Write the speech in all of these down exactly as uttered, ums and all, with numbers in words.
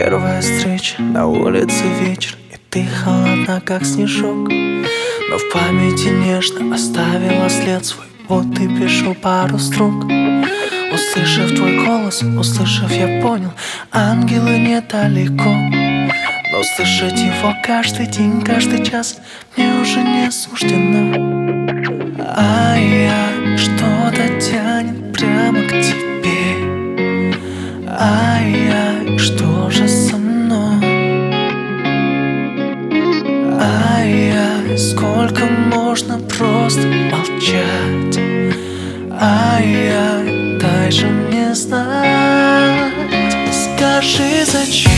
Первая встреча, на улице вечер, и ты холодна, как снежок. Но в памяти нежно оставила след свой. Вот ты пишу пару строк. Услышав твой голос, услышав, я понял, ангелы недалеко. Но слышать его каждый день, каждый час мне уже не суждено. Ай-яй, что-то тянет прямо к тебе. Ай-яй, что же со мной? Ай-яй, сколько можно просто молчать? Ай-яй, дай же мне знать. Скажи, зачем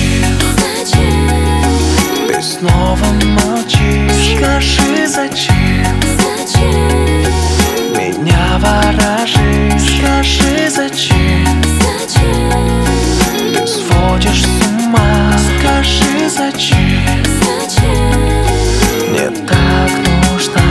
ты снова молчишь? Скажи, зачем меня ворожишь? Скажи, зачем ты сводишь с ума? Скажи, зачем мне так нужна?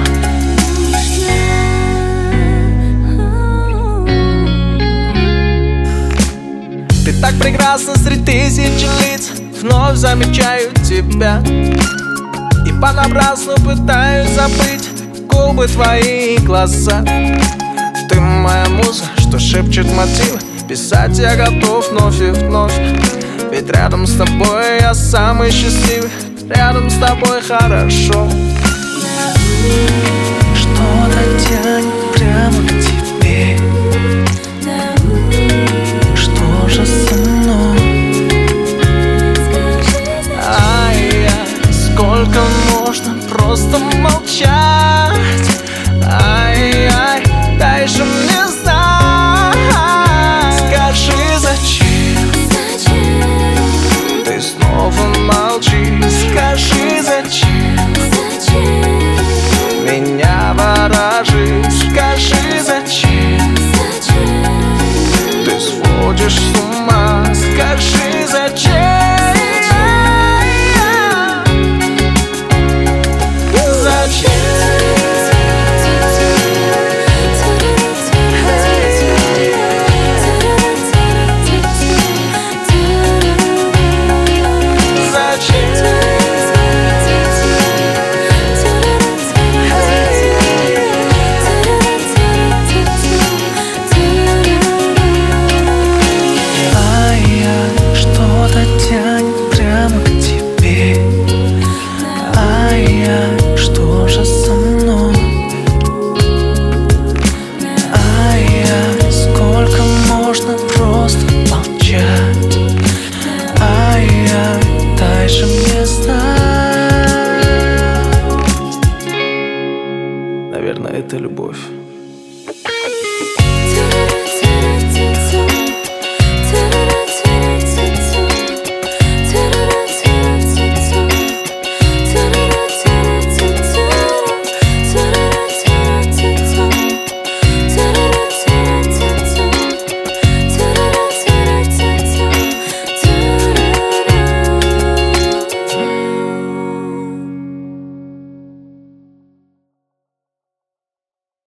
Ты так прекрасна среди тысячи лиц, вновь замечаю тебя и понапрасну пытаюсь забыть губы твои и глаза. Ты моя муза, что шепчет мотивы, писать я готов вновь и вновь. Ведь рядом с тобой я самый счастливый, рядом с тобой хорошо. Что-то тянет прямо к тебе. Что же со мной? Ай-яй, сколько можно просто молчать? Ай-яй, дай же мне знать. Скажи, зачем ты снова молчишь? Скажи, зачем меня ворожишь? Скажи, зачем ты сводишь с ума? Скажи, зачем? Что же со мной? Ай-яй, сколько можно просто молчать? Ай-яй, дай же мне знать. Наверное, это любовь.